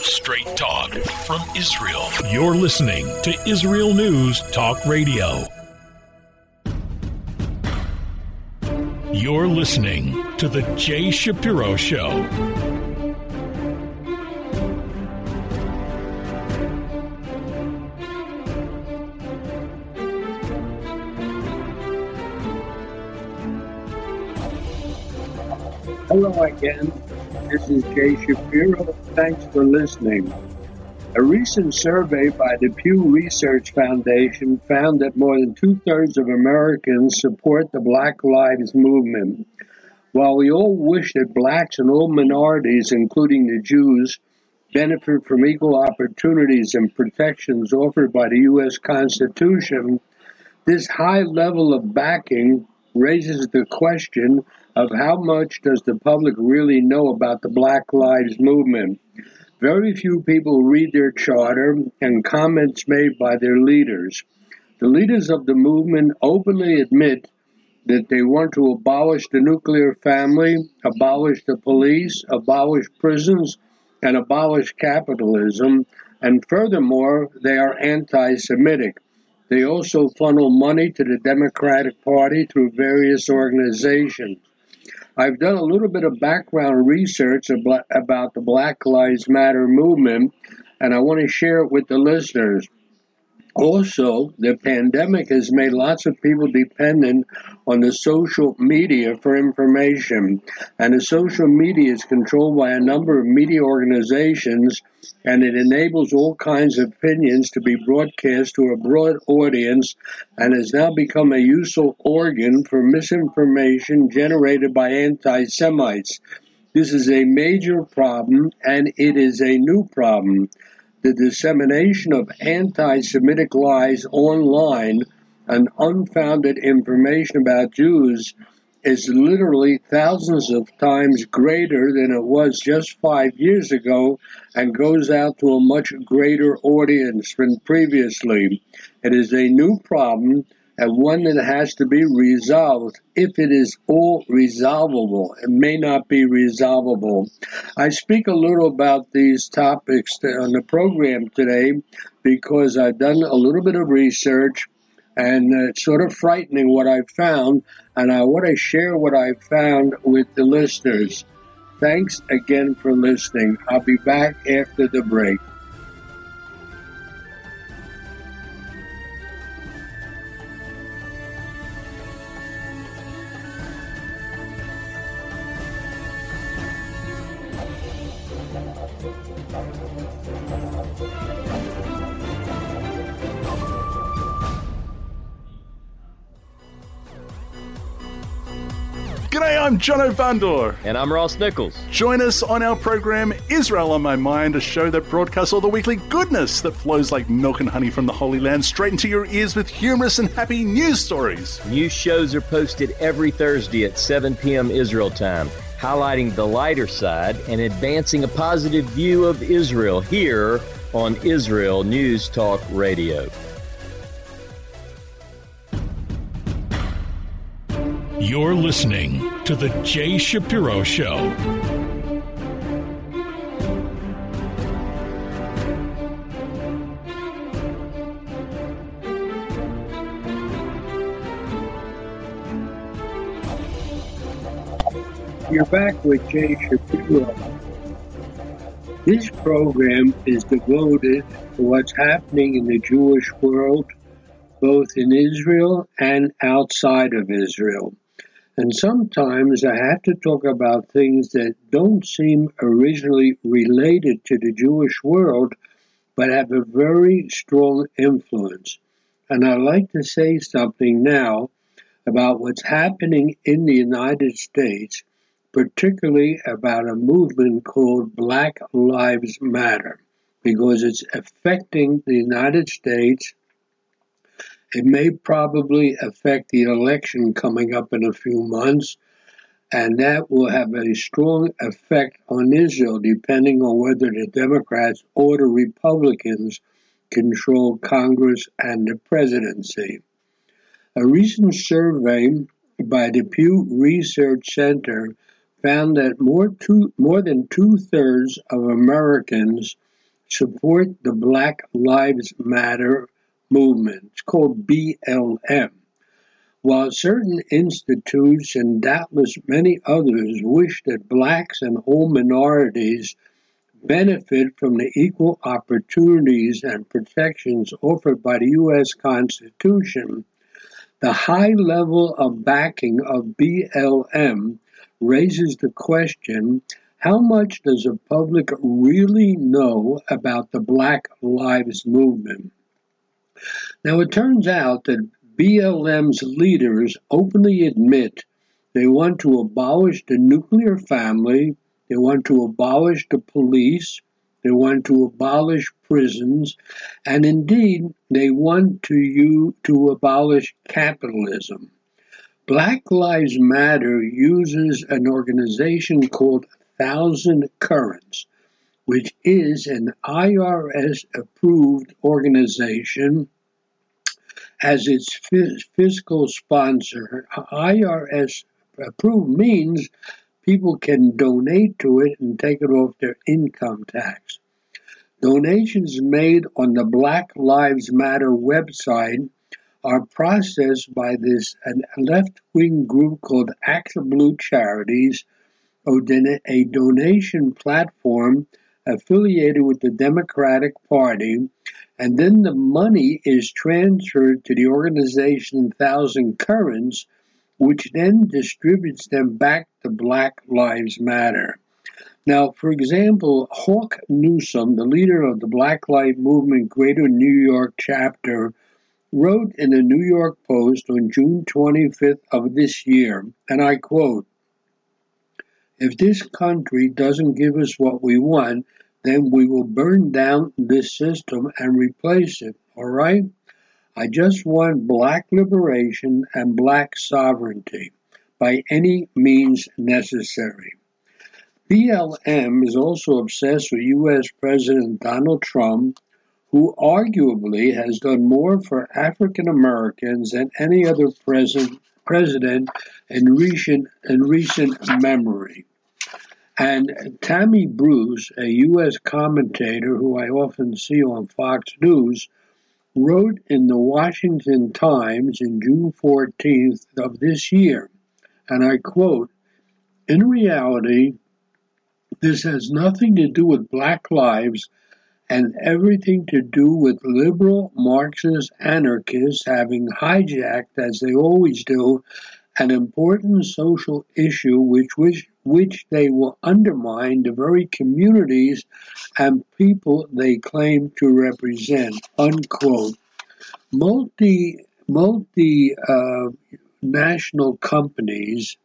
Straight talk from Israel. You're listening to Israel News Talk Radio. You're listening to The Jay Shapiro Show. Hello again. This is Jay Shapiro. Thanks for listening. A recent survey by the Pew Research Foundation found that more than two-thirds of Americans support the Black Lives Movement. While we all wish that blacks and all minorities, including the Jews, benefit from equal opportunities and protections offered by the U.S. Constitution, this high level of backing raises the question of how much does the public really know about the Black Lives Movement. Very few people read their charter and comments made by their leaders. The leaders of the movement openly admit that they want to abolish the nuclear family, abolish the police, abolish prisons, and abolish capitalism. And furthermore, they are anti-Semitic. They also funnel money to the Democratic Party through various organizations. I've done a little bit of background research about the Black Lives Matter movement, and I want to share it with the listeners. Also, the pandemic has made lots of people dependent on the social media for information, and the social media is controlled by a number of media organizations, and it enables all kinds of opinions to be broadcast to a broad audience and has now become a useful organ for misinformation generated by anti-Semites. This is a major problem, and it is a new problem. The dissemination of anti-Semitic lies online and unfounded information about Jews is literally thousands of times greater than it was just 5 years ago and goes out to a much greater audience than previously. It is a new problem and one that has to be resolved. If it is all resolvable, it may not be resolvable. I speak a little about these topics on the program today because I've done a little bit of research, and it's sort of frightening what I've found, and I want to share what I've found with the listeners. Thanks again for listening. I'll be back after the break. G'day, I'm Jono Vandor. And I'm Ross Nichols. Join us on our program, Israel on My Mind, a show that broadcasts all the weekly goodness that flows like milk and honey from the Holy Land straight into your ears with humorous and happy news stories. New shows are posted every Thursday at 7 p.m. Israel time, highlighting the lighter side and advancing a positive view of Israel here on Israel News Talk Radio. You're listening to The Jay Shapiro Show. You're back with Jay Shapiro. This program is devoted to what's happening in the Jewish world, both in Israel and outside of Israel. And sometimes I have to talk about things that don't seem originally related to the Jewish world, but have a very strong influence. And I'd like to say something now about what's happening in the United States, particularly about a movement called Black Lives Matter, because it's affecting the United States. It may probably affect the election coming up in a few months, and that will have a strong effect on Israel, depending on whether the Democrats or the Republicans control Congress and the presidency. A recent survey by the Pew Research Center found that more than two-thirds of Americans support the Black Lives Matter movement. It's called BLM. While certain institutes and doubtless many others wish that blacks and all minorities benefit from the equal opportunities and protections offered by the U.S. Constitution, the high level of backing of BLM raises the question, how much does the public really know about the Black Lives Movement? Now, it turns out that BLM's leaders openly admit they want to abolish the nuclear family, they want to abolish the police, they want to abolish prisons, and indeed, they want to abolish capitalism. Black Lives Matter uses an organization called Thousand Currents, which is an IRS-approved organization as its fiscal sponsor. IRS approved means people can donate to it and take it off their income tax. Donations made on the Black Lives Matter website are processed by this left-wing group called Act Blue Charities, a donation platform affiliated with the Democratic Party, and then the money is transferred to the organization Thousand Currents, which then distributes them back to Black Lives Matter. Now, for example, Hawk Newsom, the leader of the Black Lives Movement Greater New York chapter, wrote in the New York Post on June 25th of this year, and I quote, "If this country doesn't give us what we want, then we will burn down this system and replace it, all right? I just want black liberation and black sovereignty by any means necessary." BLM is also obsessed with U.S. President Donald Trump, who arguably has done more for African Americans than any other president in recent memory. And Tammy Bruce, a U.S. commentator who I often see on Fox News, wrote in the Washington Times in June 14th of this year, and I quote, "In reality, this has nothing to do with black lives and everything to do with liberal Marxist anarchists having hijacked, as they always do, an important social issue which they will undermine the very communities and people they claim to represent," unquote. Multi-national companies,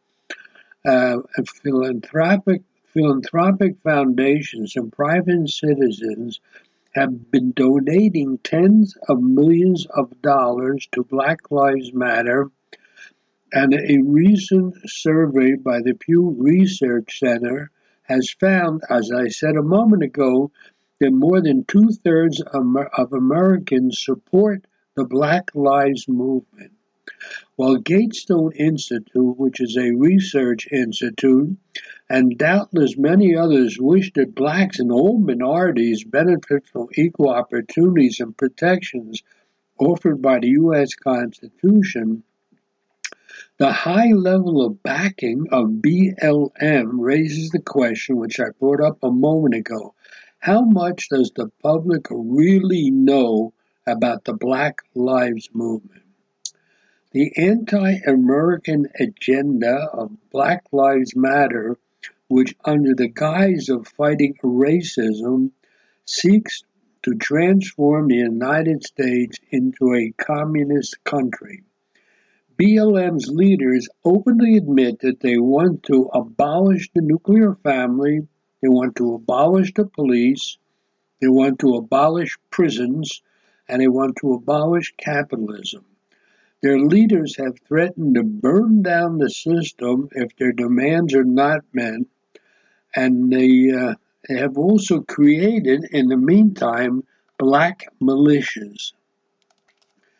philanthropic foundations, and private citizens have been donating tens of millions of dollars to Black Lives Matter, and a recent survey by the Pew Research Center has found, as I said a moment ago, that more than two-thirds of Americans support the Black Lives Movement. While Gatestone Institute, which is a research institute, and doubtless many others wish that blacks and all minorities benefit from equal opportunities and protections offered by the U.S. Constitution, the high level of backing of BLM raises the question, which I brought up a moment ago, how much does the public really know about the Black Lives Movement? The anti-American agenda of Black Lives Matter, which under the guise of fighting racism, seeks to transform the United States into a communist country. BLM's leaders openly admit that they want to abolish the nuclear family, they want to abolish the police, they want to abolish prisons, and they want to abolish capitalism. Their leaders have threatened to burn down the system if their demands are not met, and they have also created, in the meantime, black militias.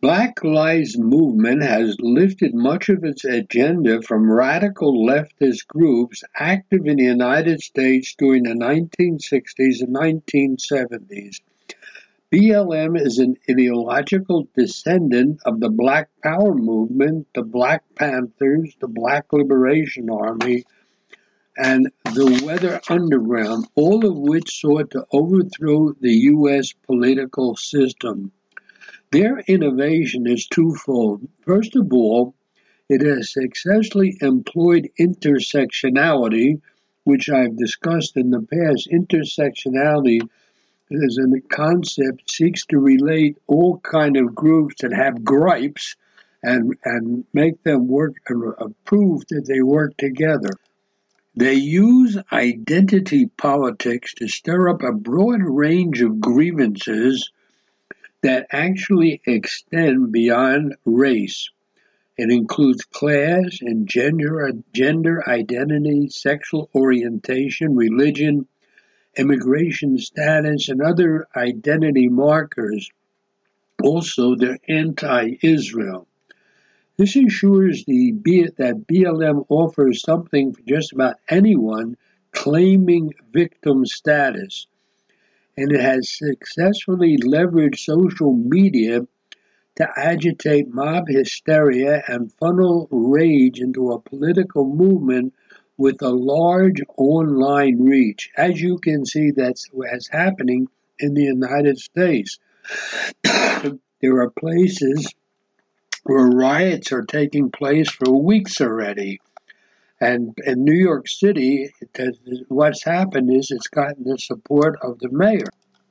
Black Lives Movement has lifted much of its agenda from radical leftist groups active in the United States during the 1960s and 1970s. BLM is an ideological descendant of the Black Power movement, the Black Panthers, the Black Liberation Army, and the Weather Underground, all of which sought to overthrow the U.S. political system. Their innovation is twofold. First of all, it has successfully employed intersectionality, which I've discussed in the past. Intersectionality as a concept seeks to relate all kind of groups that have gripes and make them work and prove that they work together. They use identity politics to stir up a broad range of grievances that actually extend beyond race. It includes class and gender identity, sexual orientation, religion, immigration status, and other identity markers. Also, they're anti-Israel. This ensures that BLM offers something for just about anyone claiming victim status. And it has successfully leveraged social media to agitate mob hysteria and funnel rage into a political movement with a large online reach. As you can see, that's what's happening in the United States. There are places where riots are taking place for weeks already. And in New York City, what's happened is it's gotten the support of the mayor.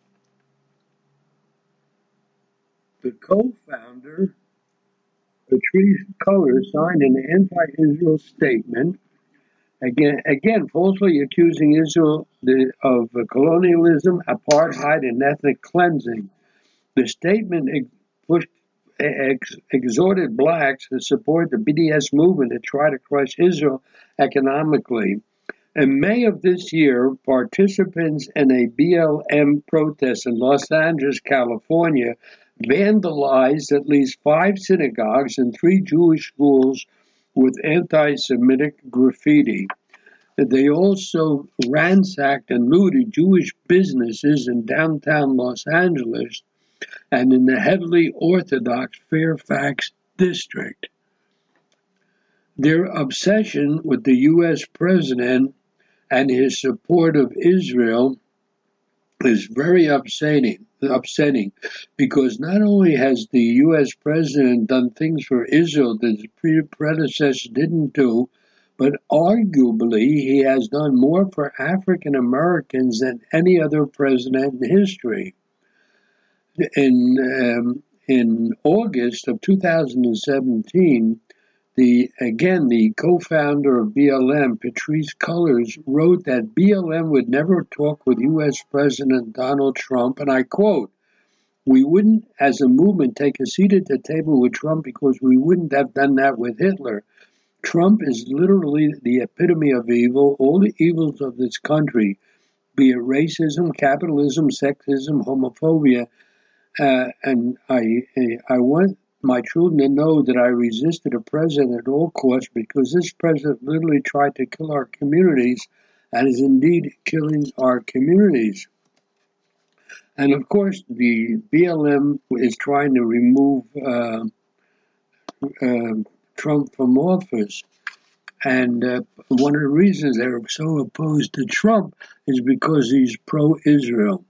The co-founder, Patrisse Cullors, signed an anti-Israel statement, again falsely accusing Israel of colonialism, apartheid, and ethnic cleansing. The statement exhorted blacks to support the BDS movement to try to crush Israel economically. In May of this year, participants in a BLM protest in Los Angeles, California, vandalized at least 5 synagogues and 3 Jewish schools with anti-Semitic graffiti. They also ransacked and looted Jewish businesses in downtown Los Angeles and in the heavily Orthodox Fairfax district. Their obsession with the U.S. president and his support of Israel is very upsetting because not only has the U.S. president done things for Israel that his predecessors didn't do, but arguably he has done more for African Americans than any other president in history. In August of 2017, the co-founder of BLM, Patrisse Cullors, wrote that BLM would never talk with U.S. President Donald Trump, and I quote, "We wouldn't, as a movement, take a seat at the table with Trump because we wouldn't have done that with Hitler. Trump is literally the epitome of evil, all the evils of this country, be it racism, capitalism, sexism, homophobia, and I want my children to know that I resisted a president at all costs because this president literally tried to kill our communities and is indeed killing our communities." And of course, the BLM is trying to remove Trump from office. And one of the reasons they're so opposed to Trump is because he's pro-Israel.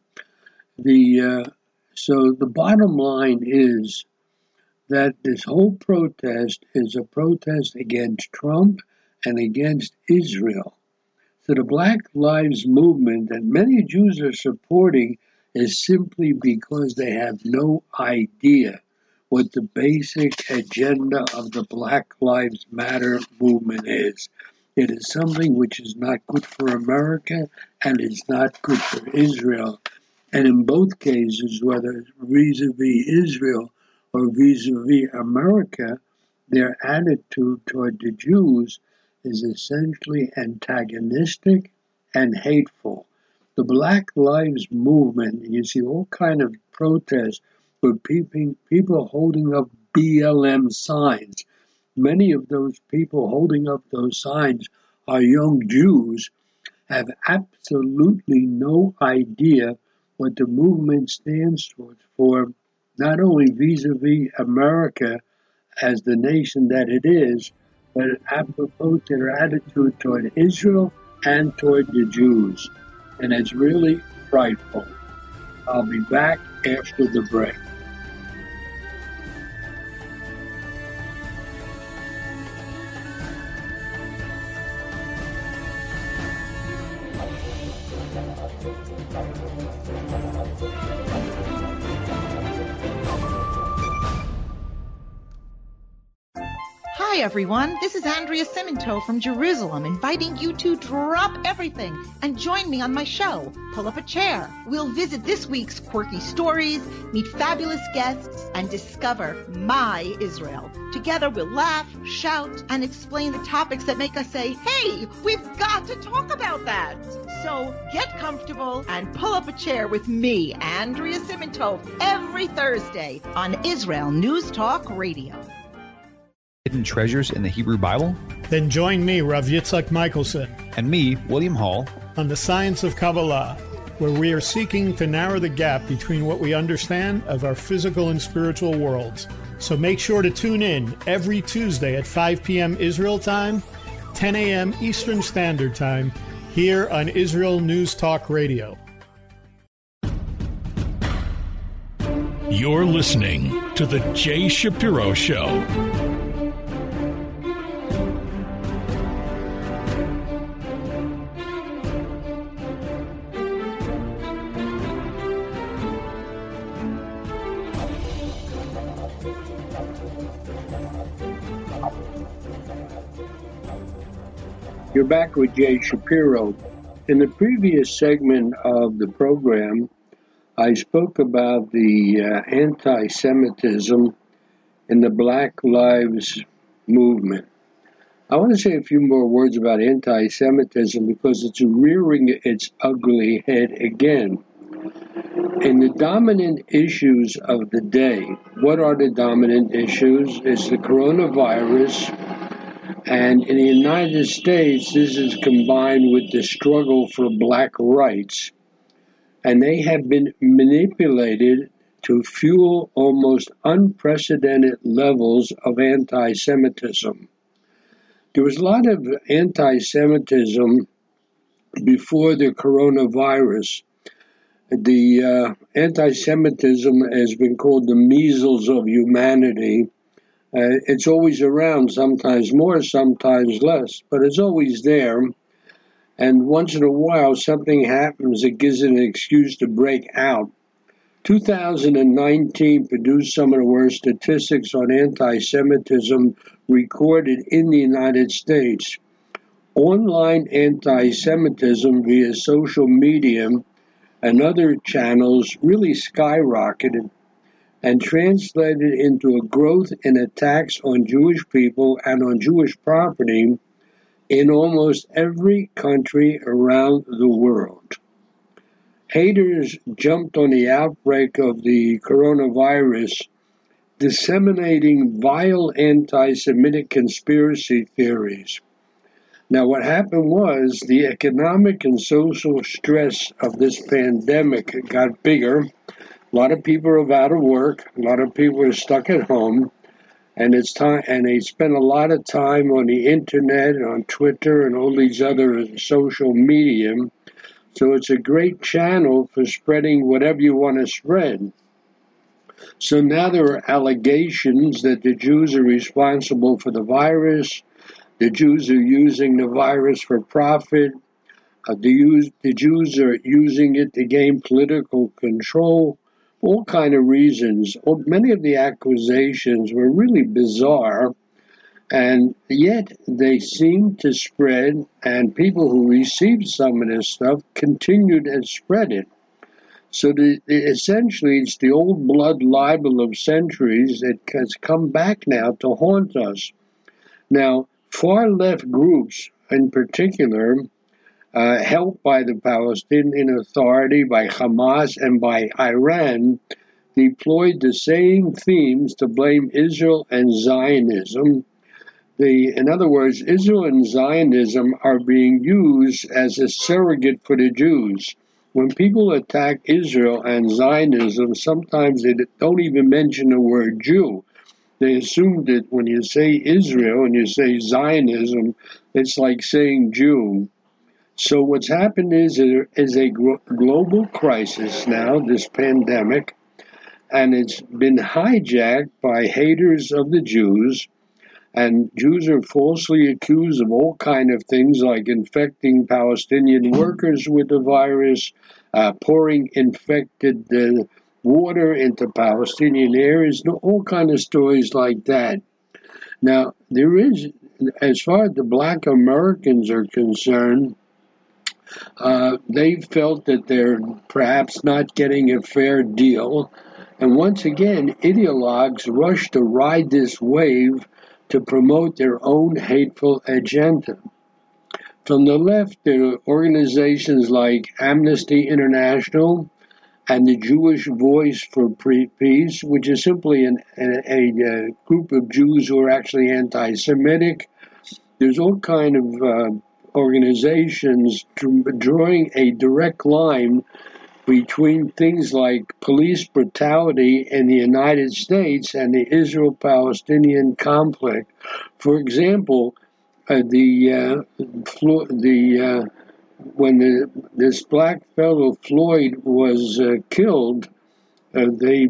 So the bottom line is that this whole protest is a protest against Trump and against Israel. So the Black Lives Movement that many Jews are supporting is simply because they have no idea what the basic agenda of the Black Lives Matter movement is. It is something which is not good for America and is not good for Israel. And in both cases, whether vis-a-vis Israel or vis-a-vis America, their attitude toward the Jews is essentially antagonistic and hateful. The Black Lives Movement, you see all kind of protests for people holding up BLM signs. Many of those people holding up those signs are young Jews, have absolutely no idea what the movement stands for, not only vis-a-vis America as the nation that it is, but apropos to their attitude toward Israel and toward the Jews. And it's really frightful. I'll be back after the break. Hi, everyone. This is Andrea Simento from Jerusalem, inviting you to drop everything and join me on my show, Pull Up a Chair. We'll visit this week's quirky stories, meet fabulous guests, and discover my Israel. Together, we'll laugh, shout, and explain the topics that make us say, hey, we've got to talk about that. So get comfortable and pull up a chair with me, Andrea Simento, every Thursday on Israel News Talk Radio. Hidden treasures in the Hebrew Bible? Then join me, Rav Yitzhak Michelson, and me, William Hall, on the Science of Kabbalah, where we are seeking to narrow the gap between what we understand of our physical and spiritual worlds. So make sure to tune in every Tuesday at 5 p.m. Israel time, 10 a.m. Eastern Standard Time, here on Israel News Talk Radio. You're listening to The Jay Shapiro Show. You're back with Jay Shapiro. In the previous segment of the program, I spoke about the anti-Semitism in the Black Lives Movement. I want to say a few more words about anti-Semitism because it's rearing its ugly head again. In the dominant issues of the day, what are the dominant issues? It's the coronavirus. And in the United States, this is combined with the struggle for black rights. And they have been manipulated to fuel almost unprecedented levels of anti-Semitism. There was a lot of anti-Semitism before the coronavirus. The anti-Semitism has been called the measles of humanity. It's always around, sometimes more, sometimes less, but it's always there. And once in a while, something happens that gives it an excuse to break out. 2019 produced some of the worst statistics on anti-Semitism recorded in the United States. Online anti-Semitism via social media and other channels really skyrocketed and translated into a growth in attacks on Jewish people and on Jewish property in almost every country around the world. Haters jumped on the outbreak of the coronavirus, disseminating vile anti-Semitic conspiracy theories. Now, what happened was the economic and social stress of this pandemic got bigger. A lot of people are out of work. A lot of people are stuck at home, and it's time. And they spend a lot of time on the internet, on Twitter, and all these other social media. So it's a great channel for spreading whatever you want to spread. So now there are allegations that the Jews are responsible for the virus. The Jews are using the virus for profit. The Jews are using it to gain political control. All kind of reasons. Many of the accusations were really bizarre, and yet they seemed to spread, and people who received some of this stuff continued and spread it. So essentially, it's the old blood libel of centuries that has come back now to haunt us. Now, far-left groups in particular, helped by the Palestinian Authority, by Hamas, and by Iran, deployed the same themes to blame Israel and Zionism. In other words, Israel and Zionism are being used as a surrogate for the Jews. When people attack Israel and Zionism, sometimes they don't even mention the word Jew. They assume that when you say Israel and you say Zionism, it's like saying Jew. So what's happened is a global crisis now, this pandemic, and it's been hijacked by haters of the Jews. And Jews are falsely accused of all kinds of things like infecting Palestinian workers with the virus, pouring infected water into Palestinian areas, all kinds of stories like that. Now, there is, as far as the black Americans are concerned, they felt that they're perhaps not getting a fair deal. And once again, ideologues rush to ride this wave to promote their own hateful agenda. From the left, there are organizations like Amnesty International and the Jewish Voice for Peace, which is simply a group of Jews who are actually anti-Semitic. There's all kind of organizations drawing a direct line between things like police brutality in the United States and the Israel-Palestinian conflict. For example, when this black fellow Floyd was killed, they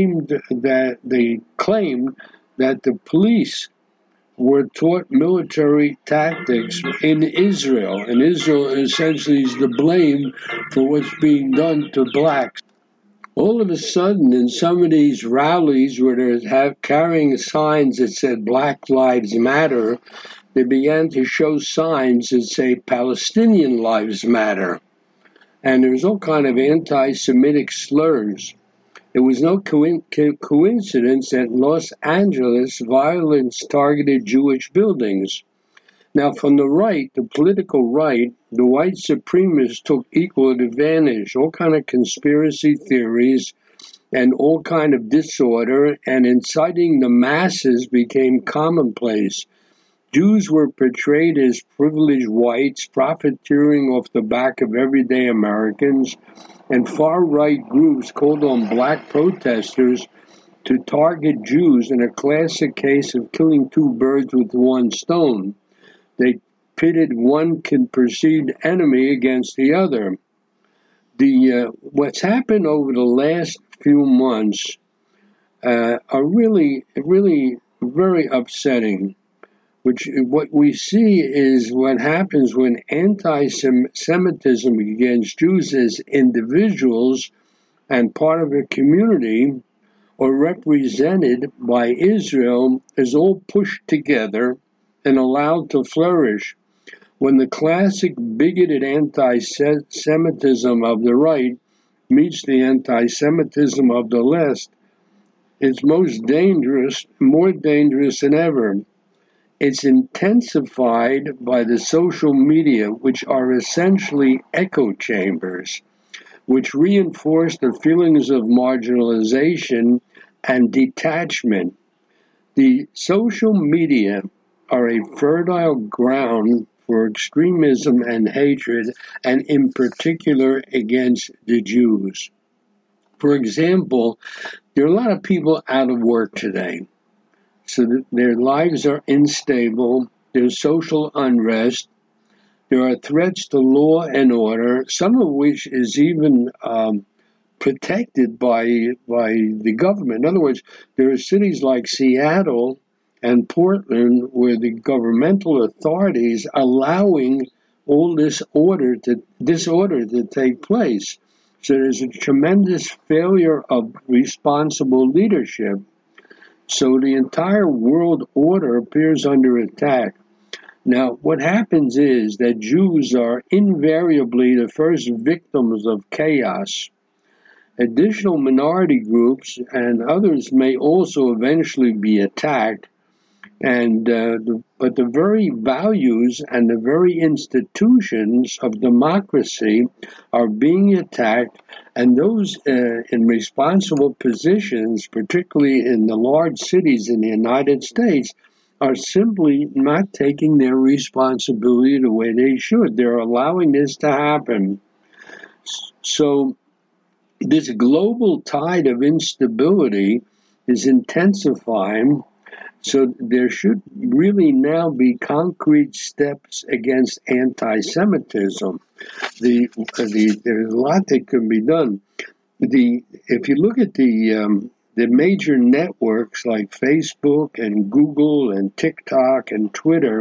claimed that the police were taught military tactics in Israel, and Israel essentially is the blame for what's being done to blacks. All of a sudden, in some of these rallies where they're carrying signs that said Black Lives Matter, they began to show signs that say Palestinian Lives Matter. And there's all kind of anti-Semitic slurs. It was no coincidence that in Los Angeles, violence targeted Jewish buildings. Now, from the right, the political right, the white supremacists took equal advantage. All kind of conspiracy theories and all kind of disorder, and inciting the masses became commonplace. Jews were portrayed as privileged whites, profiteering off the back of everyday Americans, and far-right groups called on black protesters to target Jews in a classic case of killing two birds with one stone. They pitted one perceived enemy against the other. What's happened over the last few months are really very upsetting. What we see is what happens when anti-Semitism against Jews as individuals and part of a community or represented by Israel is all pushed together and allowed to flourish. When the classic bigoted anti-Semitism of the right meets the anti-Semitism of the left, it's more dangerous than ever. It's intensified by the social media, which are essentially echo chambers, which reinforce the feelings of marginalization and detachment. The social media are a fertile ground for extremism and hatred, and in particular against the Jews. For example, there are a lot of people out of work today. So their lives are unstable, there's social unrest, there are threats to law and order, some of which is even protected by the government. In other words, there are cities like Seattle and Portland where the governmental authorities allowing all this disorder to take place. So there's a tremendous failure of responsible leadership. So the entire world order appears under attack. Now, what happens is that Jews are invariably the first victims of chaos. Additional minority groups and others may also eventually be attacked. But the very values and the very institutions of democracy are being attacked, and those in responsible positions, particularly in the large cities in the United States, are simply not taking their responsibility the way they should. They're allowing this to happen. So this global tide of instability is intensifying. So there should really now be concrete steps against anti-Semitism. There's a lot that can be done. If you look at the major networks like Facebook and Google and TikTok and Twitter,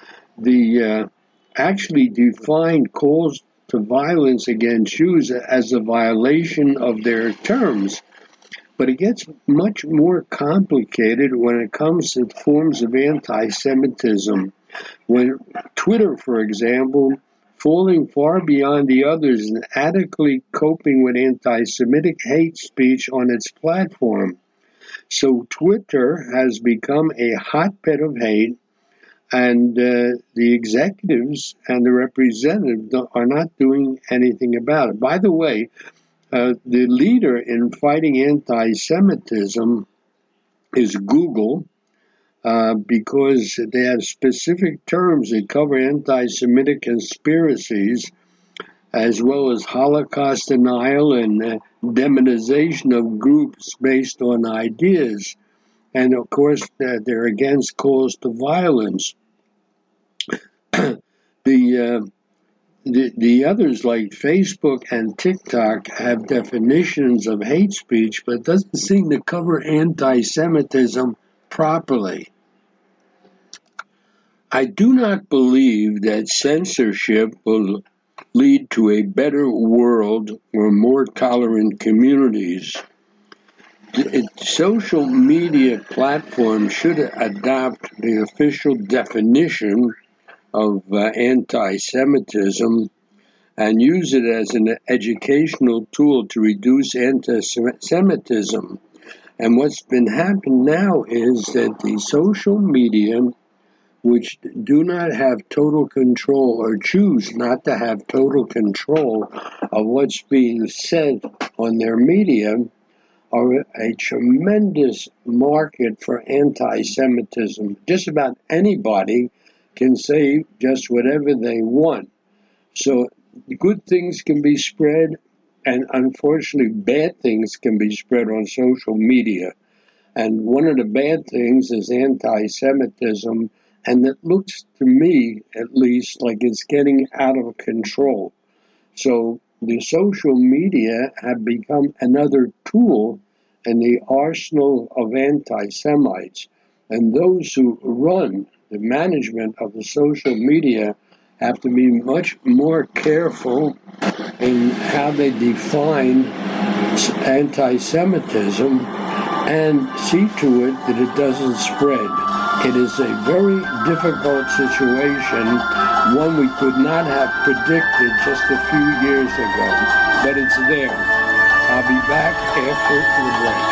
actually define calls to violence against Jews as a violation of their terms. But it gets much more complicated when it comes to forms of anti-Semitism. When Twitter, for example, falling far beyond the others and adequately coping with anti-Semitic hate speech on its platform. So Twitter has become a hotbed of hate, and the executives and the representatives are not doing anything about it. By the way, the leader in fighting anti-Semitism is Google, because they have specific terms that cover anti-Semitic conspiracies, as well as Holocaust denial and demonization of groups based on ideas. And of course, they're against calls to violence. The others, like Facebook and TikTok, have definitions of hate speech, but it doesn't seem to cover anti-Semitism properly. I do not believe that censorship will lead to a better world or more tolerant communities. Social media platforms should adopt the official definition of anti-Semitism and use it as an educational tool to reduce anti-Semitism. And what's been happening now is that the social media, which do not have total control or choose not to have total control of what's being said on their media, are a tremendous market for anti-Semitism. Just about anybody can say just whatever they want. So good things can be spread, and unfortunately bad things can be spread on social media. And one of the bad things is anti-Semitism, and it looks to me, at least, like it's getting out of control. So the social media have become another tool in the arsenal of anti-Semites. And those who run the management of the social media have to be much more careful in how they define anti-Semitism and see to it that it doesn't spread. It is a very difficult situation, one we could not have predicted just a few years ago, but it's there. I'll be back after the break.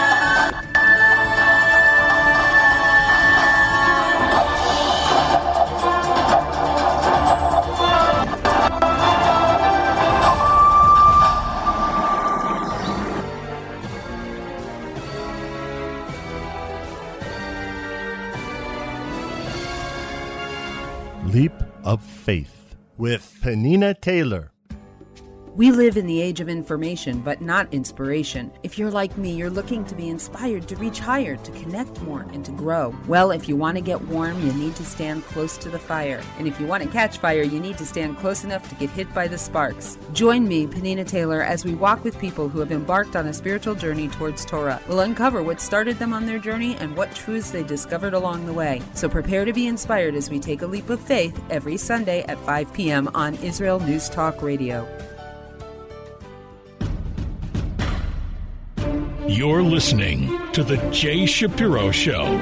Leap of Faith with Penina Taylor. We live in the age of information, but not inspiration. If you're like me, you're looking to be inspired to reach higher, to connect more, and to grow. Well, if you want to get warm, you need to stand close to the fire. And if you want to catch fire, you need to stand close enough to get hit by the sparks. Join me, Penina Taylor, as we walk with people who have embarked on a spiritual journey towards Torah. We'll uncover what started them on their journey and what truths they discovered along the way. So prepare to be inspired as we take a leap of faith every Sunday at 5 p.m. on Israel News Talk Radio. You're listening to The Jay Shapiro Show.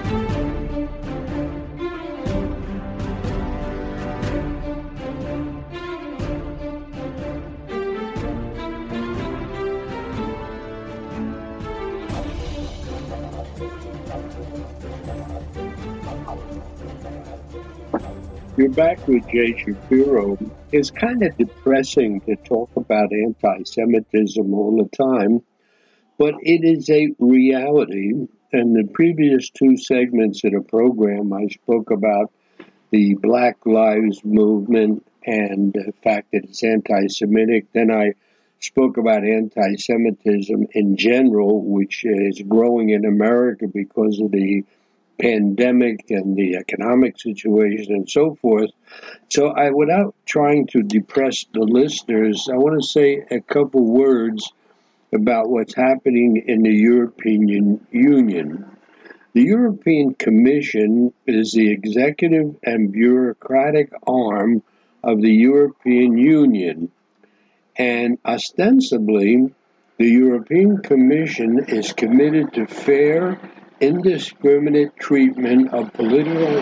You're back with Jay Shapiro. It's kind of depressing to talk about anti-Semitism all the time, but it is a reality. In the previous two segments of the program, I spoke about the Black Lives Movement and the fact that it's anti-Semitic. Then I spoke about anti-Semitism in general, which is growing in America because of the pandemic and the economic situation and so forth. So without trying to depress the listeners, I want to say a couple words about what's happening in the European Union. The European Commission is the executive and bureaucratic arm of the European Union. And ostensibly, the European Commission is committed to fair, indiscriminate treatment of political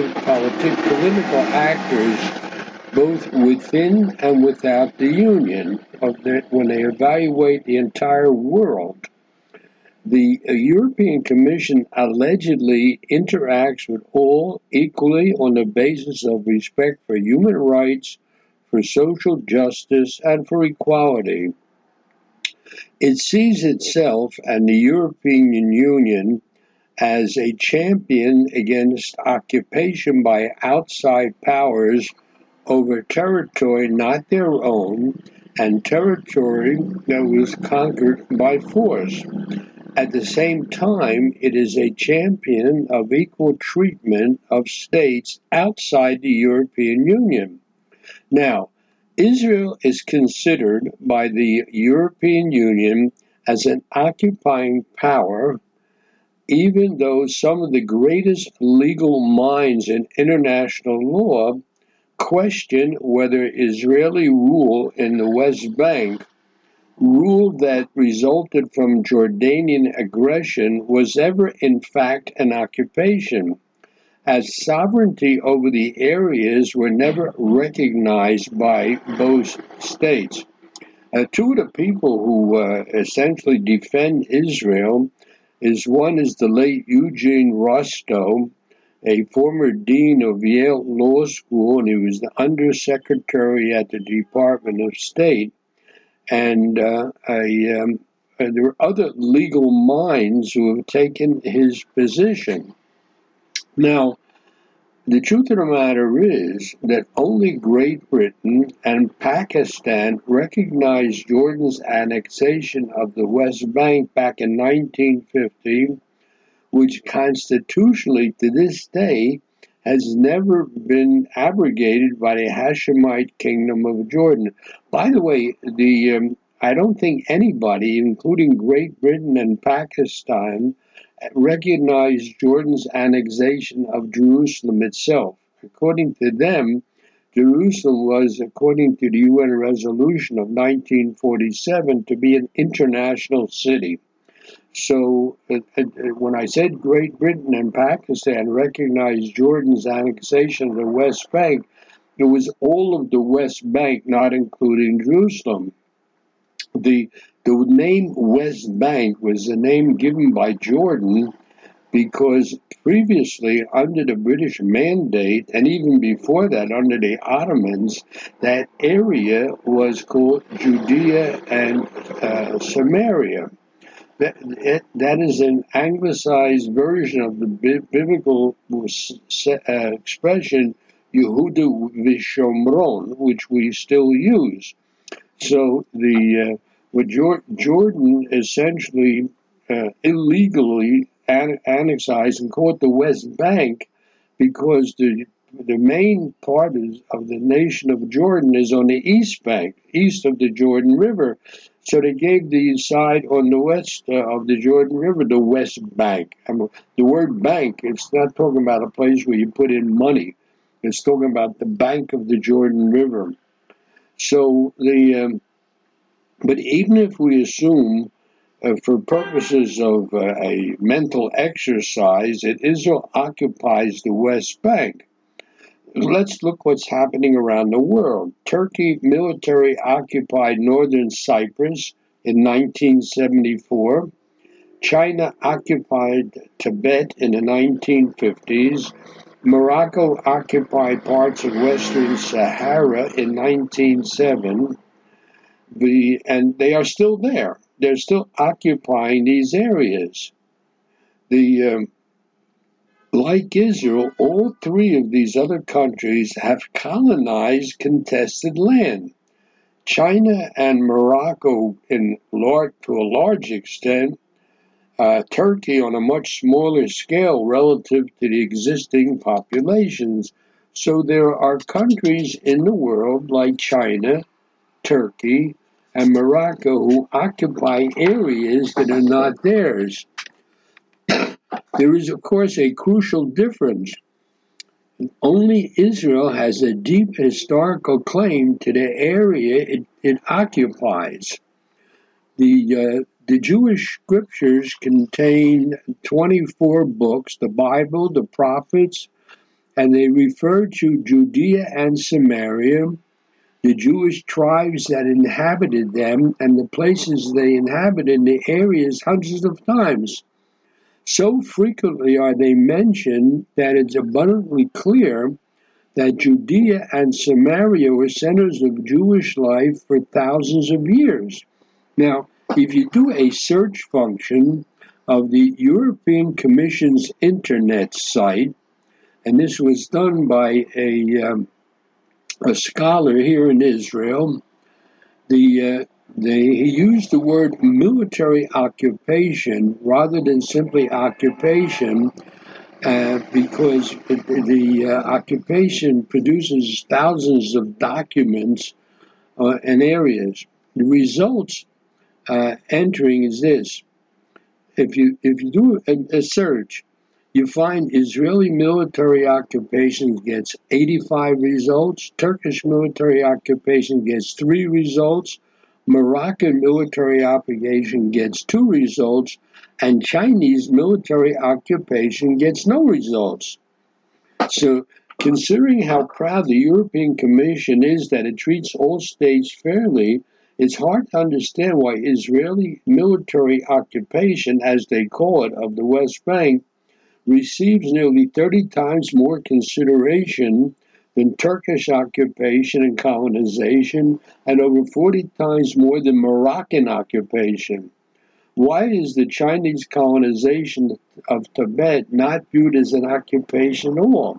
actors, both within and without the Union, when they evaluate the entire world. The European Commission allegedly interacts with all equally on the basis of respect for human rights, for social justice, and for equality. It sees itself and the European Union as a champion against occupation by outside powers over territory not their own and territory that was conquered by force. At the same time, it is a champion of equal treatment of states outside the European Union. Now, Israel is considered by the European Union as an occupying power, even though some of the greatest legal minds in international law question whether Israeli rule in the West Bank, rule that resulted from Jordanian aggression, was ever in fact an occupation, as sovereignty over the areas were never recognized by both states. Two of the people who essentially defend Israel one is the late Eugene Rostow, a former dean of Yale Law School, and he was the undersecretary at the Department of State. And there are other legal minds who have taken his position. Now, the truth of the matter is that only Great Britain and Pakistan recognized Jordan's annexation of the West Bank back in 1950, which constitutionally to this day has never been abrogated by the Hashemite Kingdom of Jordan. By the way, I don't think anybody, including Great Britain and Pakistan, recognized Jordan's annexation of Jerusalem itself. According to them, Jerusalem was, according to the UN resolution of 1947, to be an international city. So when I said Great Britain and Pakistan recognized Jordan's annexation of the West Bank, it was all of the West Bank, not including Jerusalem. The name West Bank was the name given by Jordan because previously, under the British Mandate, and even before that, under the Ottomans, that area was called Judea and Samaria. That is an anglicized version of the biblical expression Yehuda v'Shomron, which we still use. So Jordan essentially illegally annexed and called the West Bank because the main part of the nation of Jordan is on the East Bank, east of the Jordan River. So they gave the side on the west of the Jordan River the West Bank. The word bank, it's not talking about a place where you put in money. It's talking about the bank of the Jordan River. So but even if we assume, for purposes of a mental exercise, that Israel occupies the West Bank, let's look what's happening around the world. Turkey military occupied northern Cyprus in 1974. China occupied Tibet in the 1950s. Morocco occupied parts of Western Sahara in 1907, and they are still there. They're still occupying these areas. Like Israel, all three of these other countries have colonized contested land. China and Morocco, to a large extent, Turkey on a much smaller scale relative to the existing populations. So there are countries in the world like China, Turkey, and Morocco who occupy areas that are not theirs. There is, of course, a crucial difference. Only Israel has a deep historical claim to the area it occupies. The Jewish scriptures contain 24 books, the Bible, the prophets, and they refer to Judea and Samaria, the Jewish tribes that inhabited them, and the places they inhabited in the areas hundreds of times. So frequently are they mentioned that it's abundantly clear that Judea and Samaria were centers of Jewish life for thousands of years. Now, if you do a search function of the European Commission's internet site, and this was done by a scholar here in Israel, he used the word military occupation rather than simply occupation because the occupation produces thousands of documents and areas. The results entering is this. If you do a search, you find Israeli military occupation gets 85 results, Turkish military occupation gets 3 results, Moroccan military occupation gets 2 results, and Chinese military occupation gets no results. So, considering how proud the European Commission is that it treats all states fairly, it's hard to understand why Israeli military occupation, as they call it, of the West Bank, receives nearly 30 times more consideration than Turkish occupation and colonization, and over 40 times more than Moroccan occupation. Why is the Chinese colonization of Tibet not viewed as an occupation at all?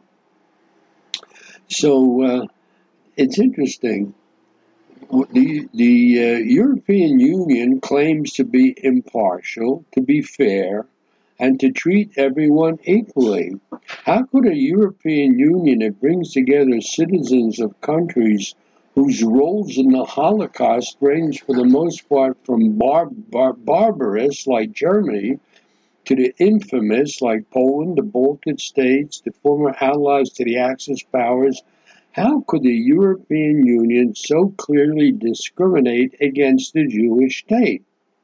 So it's interesting. The European Union claims to be impartial, to be fair, and to treat everyone equally. How could a European Union that brings together citizens of countries whose roles in the Holocaust range for the most part from barbarous, like Germany, to the infamous, like Poland, the Baltic states, the former allies to the Axis powers, how could the European Union so clearly discriminate against the Jewish state?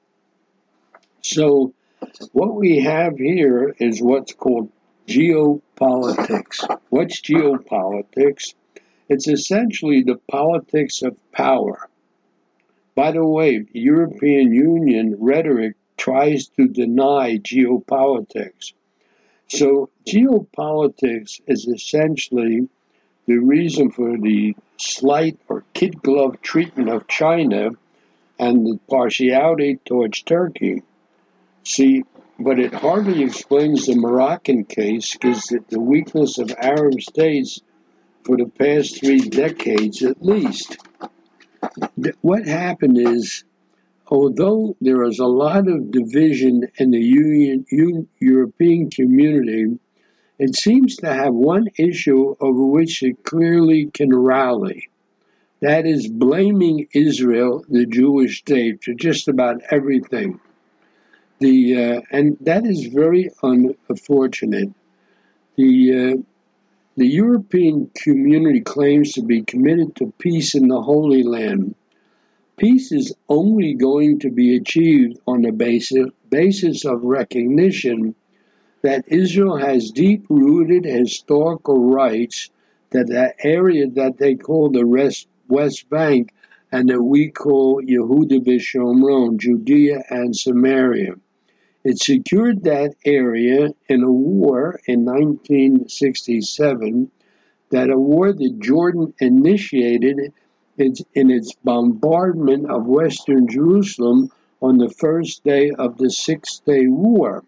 So, what we have here is what's called geopolitics. What's geopolitics? It's essentially the politics of power. By the way, the European Union rhetoric tries to deny geopolitics. So geopolitics is essentially the reason for the slight or kid glove treatment of China and the partiality towards Turkey. See, but it hardly explains the Moroccan case because the weakness of Arab states for the past 3 decades at least. What happened is, although there is a lot of division in the European community, it seems to have one issue over which it clearly can rally. That is blaming Israel, the Jewish state, for just about everything. And that is very unfortunate. The European community claims to be committed to peace in the Holy Land. Peace is only going to be achieved on the basis of recognition that Israel has deep-rooted historical rights, that the area that they call the West Bank and that we call Yehuda v'Shomron, Judea and Samaria. It secured that area in a war in 1967, that a war that Jordan initiated in its bombardment of Western Jerusalem on the first day of the Six-Day War.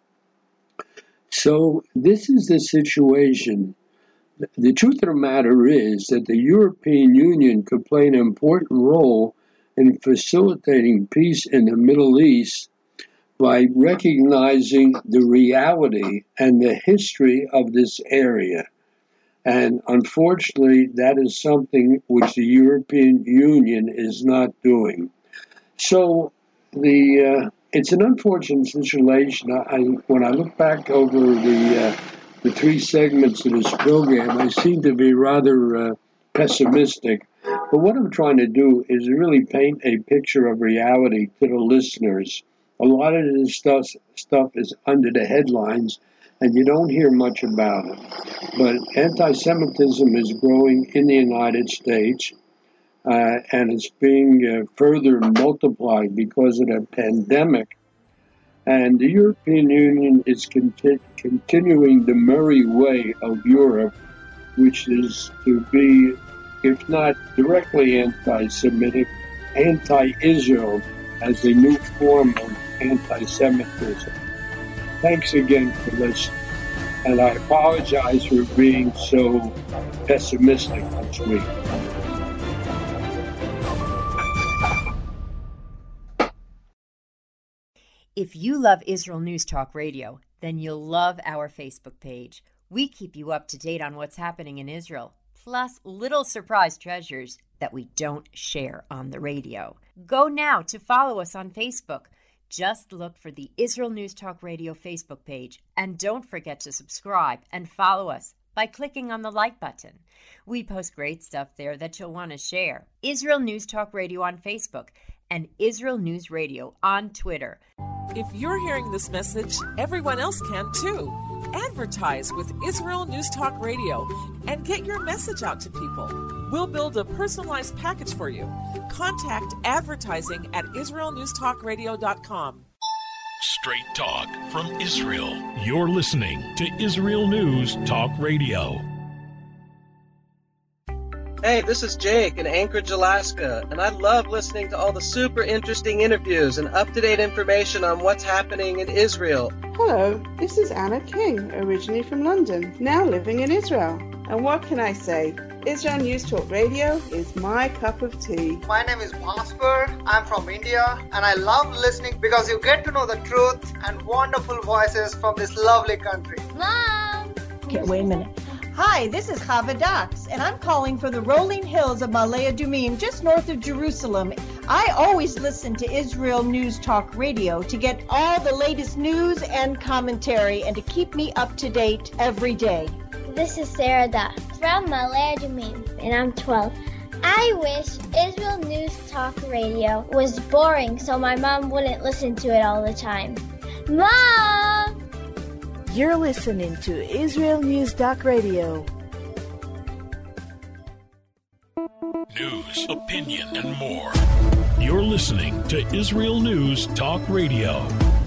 So this is the situation. The truth of the matter is that the European Union could play an important role in facilitating peace in the Middle East by recognizing the reality and the history of this area. And unfortunately, that is something which the European Union is not doing. So it's an unfortunate situation. When I look back over the three segments of this program, I seem to be rather pessimistic. But what I'm trying to do is really paint a picture of reality to the listeners. A lot of this stuff is under the headlines, and you don't hear much about it. But anti-Semitism is growing in the United States, and it's being further multiplied because of the pandemic. And the European Union is continuing the merry way of Europe, which is to be, if not directly anti-Semitic, anti-Israel as a new form of anti-Semitism. Thanks again for listening, and I apologize for being so pessimistic this week. If you love Israel News Talk Radio, then you'll love our Facebook page. We keep you up to date on what's happening in Israel, plus little surprise treasures that we don't share on the radio. Go now to follow us on Facebook. Just look for the Israel News Talk Radio Facebook page, and don't forget to subscribe and follow us by clicking on the like button. We post great stuff there that you'll want to share. Israel News Talk Radio on Facebook and Israel News Radio on Twitter. If you're hearing this message, everyone else can too. Advertise with Israel News Talk Radio and get your message out to people. We'll build a personalized package for you. Contact advertising at israelnewstalkradio.com. Straight talk from Israel. You're listening to Israel News Talk Radio. Hey, this is Jake in Anchorage, Alaska, and I love listening to all the super interesting interviews and up-to-date information on what's happening in Israel. Hello, this is Anna King, originally from London, now living in Israel. And what can I say? Israel News Talk Radio is my cup of tea. My name is Bhaskar. I'm from India, and I love listening because you get to know the truth and wonderful voices from this lovely country. Mom! Okay, wait a minute. Hi, this is Chava Dax, and I'm calling from the rolling hills of Ma'ale Adumim, just north of Jerusalem. I always listen to Israel News Talk Radio to get all the latest news and commentary and to keep me up to date every day. This is Sarah Dax from Ma'ale Adumim, and I'm 12. I wish Israel News Talk Radio was boring so my mom wouldn't listen to it all the time. Mom! You're listening to Israel News Talk Radio. News, opinion, and more. You're listening to Israel News Talk Radio.